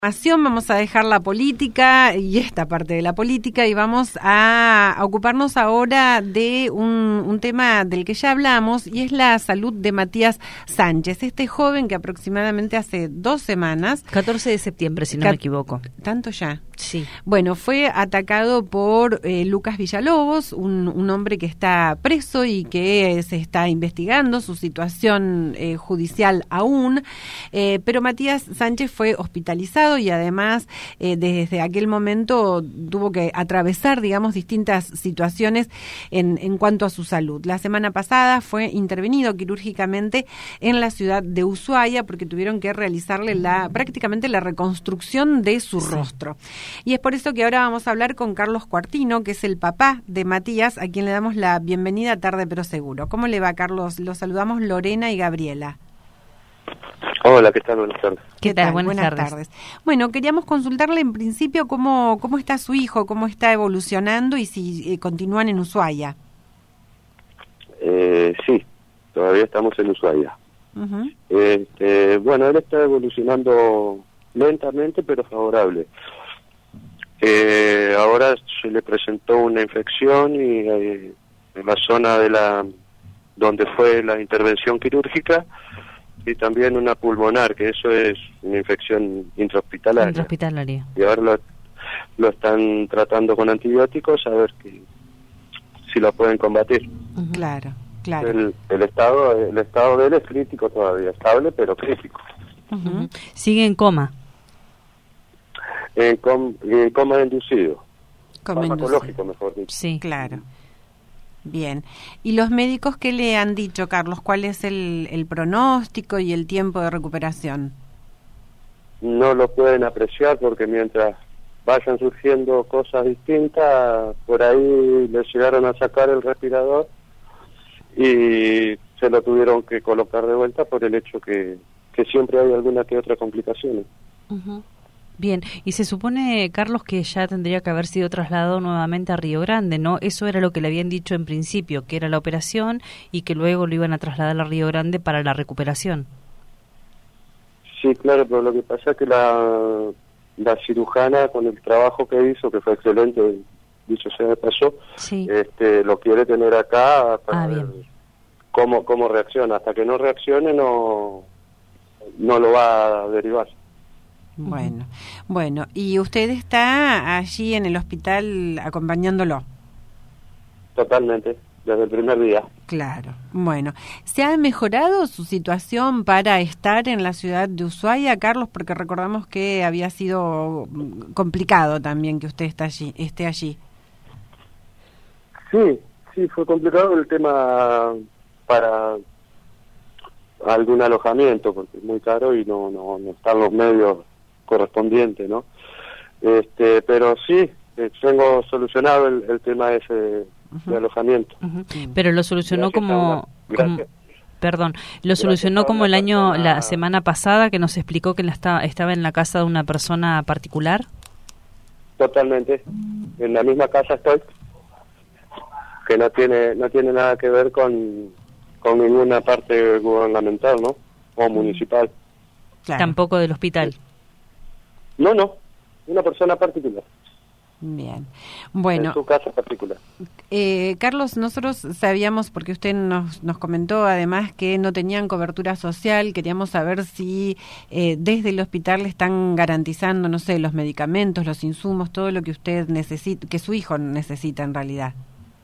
Vamos a dejar la política y esta parte de la política y vamos a ocuparnos ahora de un tema del que ya hablamos y es la salud de Matías Sánchez, este joven que aproximadamente hace 2 semanas... 14 de septiembre, si no me equivoco. ¿Tanto ya? Sí. Bueno, fue atacado por Lucas Villalobos, un hombre que está preso y que se está investigando su situación judicial aún, pero Matías Sánchez fue hospitalizado y además desde aquel momento tuvo que atravesar, digamos, distintas situaciones en cuanto a su salud. La semana pasada fue intervenido quirúrgicamente en la ciudad de Ushuaia porque tuvieron que realizarle prácticamente la reconstrucción de su rostro. Y es por eso que ahora vamos a hablar con Carlos Cuartino, que es el papá de Matías, a quien le damos la bienvenida tarde pero seguro. ¿Cómo le va, Carlos? Los saludamos Lorena y Gabriela. Hola, ¿qué tal? Buenas tardes. ¿Qué tal? Buenas tardes. Bueno, queríamos consultarle en principio cómo está su hijo, cómo está evolucionando y si continúan en Ushuaia. Sí, todavía estamos en Ushuaia. Uh-huh. Bueno, él está evolucionando lentamente pero favorable. Ahora se le presentó una infección y en la zona donde fue la intervención quirúrgica y también una pulmonar, que eso es una infección intrahospitalaria. Intrahospitalaria. Y ahora lo están tratando con antibióticos a ver si lo pueden combatir. Uh-huh. Claro. El estado de él es crítico todavía, estable pero crítico. Uh-huh. Sigue en coma. Coma inducido. Farmacológico, mejor dicho. Sí, claro. Bien. ¿Y los médicos qué le han dicho, Carlos? ¿Cuál es el pronóstico y el tiempo de recuperación? No lo pueden apreciar porque mientras vayan surgiendo cosas distintas, por ahí les llegaron a sacar el respirador y se lo tuvieron que colocar de vuelta por el hecho que siempre hay alguna que otra complicación. Uh-huh. Bien, y se supone, Carlos, que ya tendría que haber sido trasladado nuevamente a Río Grande, ¿no? Eso era lo que le habían dicho en principio, que era la operación y que luego lo iban a trasladar a Río Grande para la recuperación. Sí, claro, pero lo que pasa es que la cirujana, con el trabajo que hizo, que fue excelente, dicho sea de paso, sí. Lo quiere tener acá para ver bien. cómo reacciona. Hasta que no reaccione no lo va a derivar. Bueno, ¿y usted está allí en el hospital acompañándolo? Totalmente, desde el primer día. Claro, bueno. ¿Se ha mejorado su situación para estar en la ciudad de Ushuaia, Carlos? Porque recordamos que había sido complicado también que usted esté allí. Sí, fue complicado el tema para algún alojamiento, porque es muy caro y no están los medios correspondiente, ¿no? Pero sí, tengo solucionado el tema ese de alojamiento. Uh-huh. Pero lo solucionó lo solucionó como la semana pasada, que nos explicó que estaba en la casa de una persona particular. Totalmente, en la misma casa estoy, que no tiene nada que ver con ninguna parte gubernamental, ¿no? O municipal. Claro. Tampoco del hospital. No, una persona particular. Bien, bueno. En su casa particular. Carlos, nosotros sabíamos, porque usted nos comentó además que no tenían cobertura social, queríamos saber si desde el hospital le están garantizando, no sé, los medicamentos, los insumos, todo lo que usted necesita, que su hijo necesita en realidad.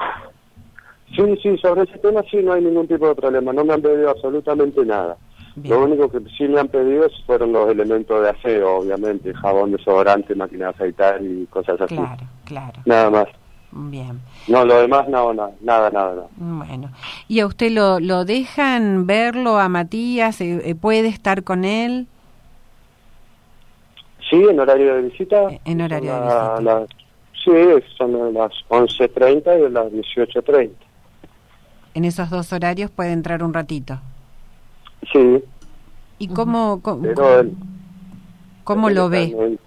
Sí, sobre ese tema sí no hay ningún tipo de problema, no me han pedido absolutamente nada. Bien. Lo único que sí me han pedido fueron los elementos de aseo, obviamente, jabón, desodorante, máquina de afeitar y cosas así. Claro. Nada más. Bien. No, lo demás nada. Bueno, ¿y a usted lo dejan verlo a Matías? ¿Puede estar con él? Sí, en horario de visita. En horario de visita. Sí, son las 11:30 y las 18:30. En esos 2 horarios puede entrar un ratito. Sí. ¿Y cómo lo ve?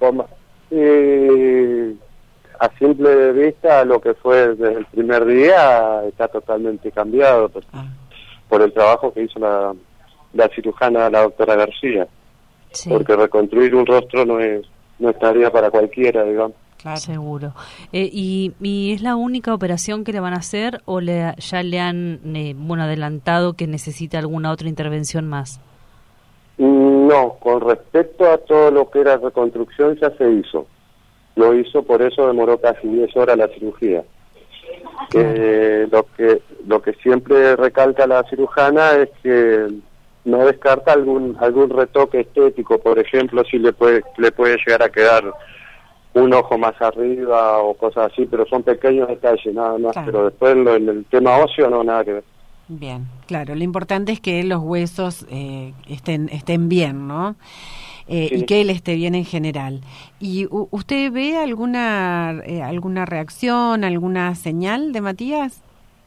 A simple vista, lo que fue desde el primer día está totalmente cambiado por el trabajo que hizo la cirujana, la doctora García. Sí. Porque reconstruir un rostro no es no estaría para cualquiera, digamos. Claro. Seguro. ¿Y es la única operación que le van a hacer o ya le han adelantado que necesita alguna otra intervención más? No, con respecto a todo lo que era reconstrucción ya se hizo. Lo hizo, por eso demoró casi 10 horas la cirugía. Claro. Lo que siempre recalca la cirujana es que no descarta algún retoque estético, por ejemplo, si le puede llegar a quedar un ojo más arriba o cosas así, pero son pequeños detalles nada más, claro. Pero después en el tema óseo no, nada que ver. Bien, claro, lo importante es que los huesos estén bien, ¿no? Sí. Y que él esté bien en general. ¿Y usted ve alguna reacción, alguna señal de Matías?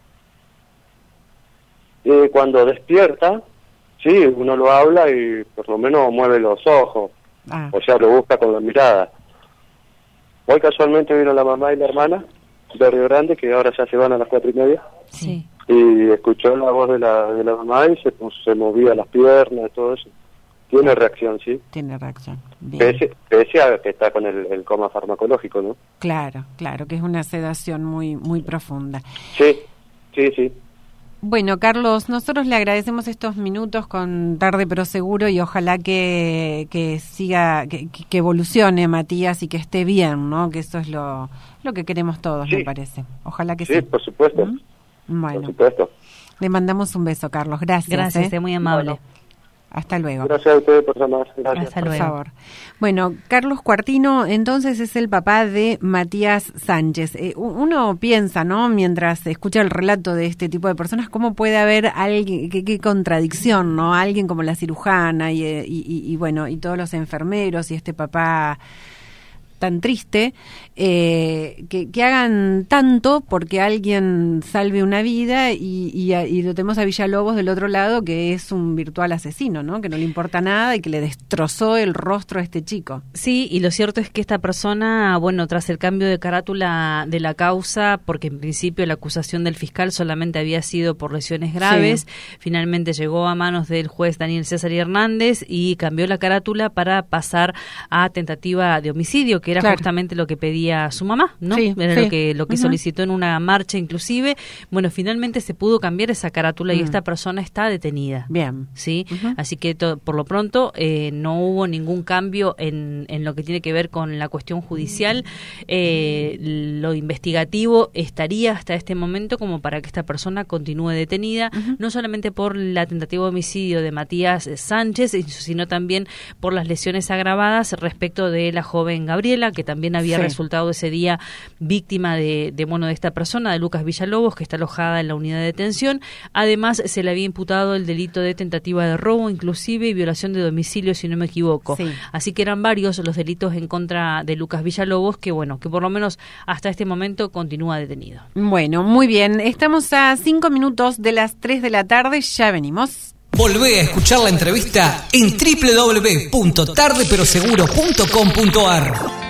Cuando despierta, sí, uno lo habla y por lo menos mueve los ojos, o sea, lo busca con la mirada. Hoy casualmente vino la mamá y la hermana de Río Grande, que ahora ya se van a las 4:30. Sí. Y escuchó la voz de la mamá y se movía las piernas y todo eso. Tiene reacción, sí. Tiene reacción. Bien. Pese a que está con el coma farmacológico, ¿no? Claro, que es una sedación muy muy profunda. Sí. Bueno, Carlos, nosotros le agradecemos estos minutos con Tarde pero Seguro y ojalá que siga, que evolucione Matías y que esté bien, ¿no? Que eso es lo que queremos todos, sí. Me parece. Ojalá que sí. Sí, por supuesto. Bueno, por supuesto. Le mandamos un beso, Carlos. Gracias. Gracias, muy amable. Bueno. Hasta luego. Gracias a ustedes por llamar. Gracias. Hasta luego. Por favor. Bueno, Carlos Cuartino, entonces es el papá de Matías Sánchez. Uno piensa, ¿no? Mientras escucha el relato de este tipo de personas, cómo puede haber alguien, qué contradicción, ¿no? Alguien como la cirujana y bueno, y todos los enfermeros y este papá tan triste, que hagan tanto porque alguien salve una vida y lo tenemos a Villalobos del otro lado, que es un virtual asesino, ¿no? Que no le importa nada y que le destrozó el rostro a este chico. Sí, y lo cierto es que esta persona, bueno, tras el cambio de carátula de la causa, porque en principio la acusación del fiscal solamente había sido por lesiones graves, sí. Finalmente llegó a manos del juez Daniel César Hernández y cambió la carátula para pasar a tentativa de homicidio, que era claro. Justamente lo que pedía su mamá, ¿no? Sí, era sí. lo que solicitó en una marcha inclusive. Bueno, finalmente se pudo cambiar esa carátula y esta persona está detenida. Bien. ¿Sí? Así que por lo pronto no hubo ningún cambio en lo que tiene que ver con la cuestión judicial. Lo investigativo estaría hasta este momento como para que esta persona continúe detenida, no solamente por la tentativa de homicidio de Matías Sánchez, sino también por las lesiones agravadas respecto de la joven Gabriela, que también había resultado ese día víctima de esta persona, de Lucas Villalobos, que está alojada en la unidad de detención. Además, se le había imputado el delito de tentativa de robo, inclusive, y violación de domicilio, si no me equivoco. Sí. Así que eran varios los delitos en contra de Lucas Villalobos, que por lo menos hasta este momento continúa detenido. Bueno, muy bien. Estamos a 5 minutos de las 3 de la tarde, ya venimos. Volvé a escuchar la entrevista en www.tardeperoseguro.com.ar.